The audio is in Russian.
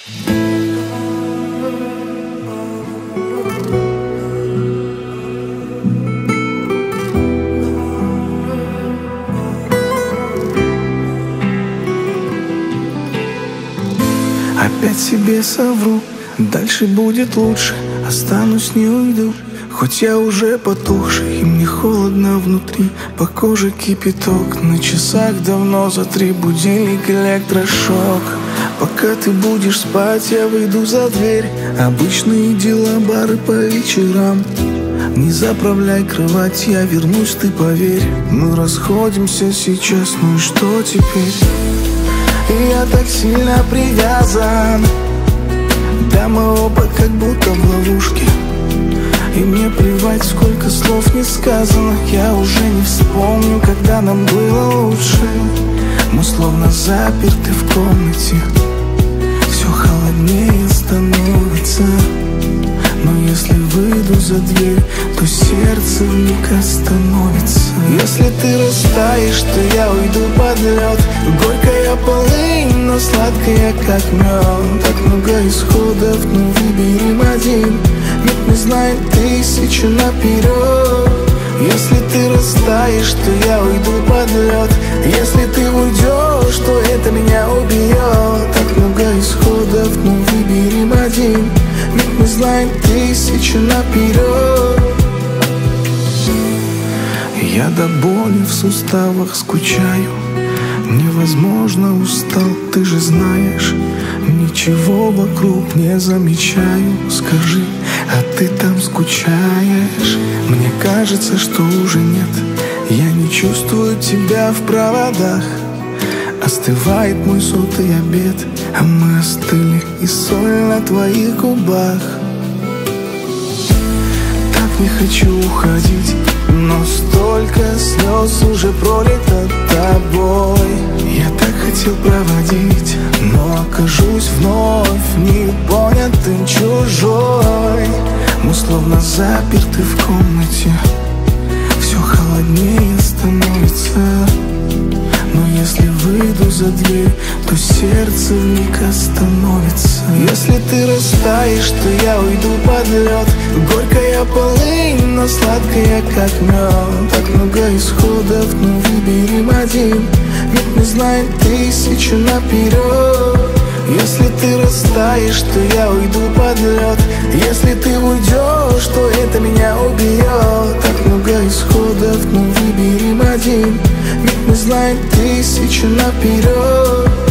Опять себе совру, дальше будет лучше. Останусь, не уйду, хоть я уже потухший, и мне холодно внутри. По коже кипяток, на часах давно за 3. Будильник, электрошок. Пока ты будешь спать, я выйду за дверь. Обычные дела, бары по вечерам. Не заправляй кровать, я вернусь, ты поверь. Мы расходимся сейчас, ну и что теперь? И я так сильно привязан, да мы оба как будто в ловушке. И мне плевать, сколько слов не сказано. Я уже не вспомню, когда нам было лучше. Мы словно заперты в комнате, все холоднее становится. Но если выйду за дверь, то сердце вмиг остановится. Если ты растаешь, то я уйду под лед. Горькая полынь, но сладкая как мед. Так много исходов, но выберем один. Ведь мы знаем тысячу наперед. Если ты растаешь, то я уйду под лед. Если ты уйдешь, то это меня убьет. Так много исходов, но выберем один. Ведь мы знаем тысячу наперед. Я до боли в суставах скучаю. Невозможно, устал, ты же знаешь. Ничего вокруг не замечаю. Скажи, а ты там скучаешь? Мне кажется, что уже нет. Я не чувствую тебя в проводах. Остывает мой сотый обед, а мы остыли, и соль на твоих губах. Так не хочу уходить, но столько слез уже пролито тобой. Я так хотел проводить, но окажусь вновь непонятым, чужой. Мы словно заперты в комнате, все холоднее становится. Но если выйду за дверь, то сердце вмиг остановится. Если ты растаешь, то я уйду под лед. Горькая полынь, но сладкая как мед. Так много исходов, но выберем один. Ведь мы знаем тысячу наперед. Если ты растаешь, то я уйду под лед. Если ты уйдешь, то это меня убьет. Так много исходов, но выберем один. Ведь мы знаем тысячу наперед.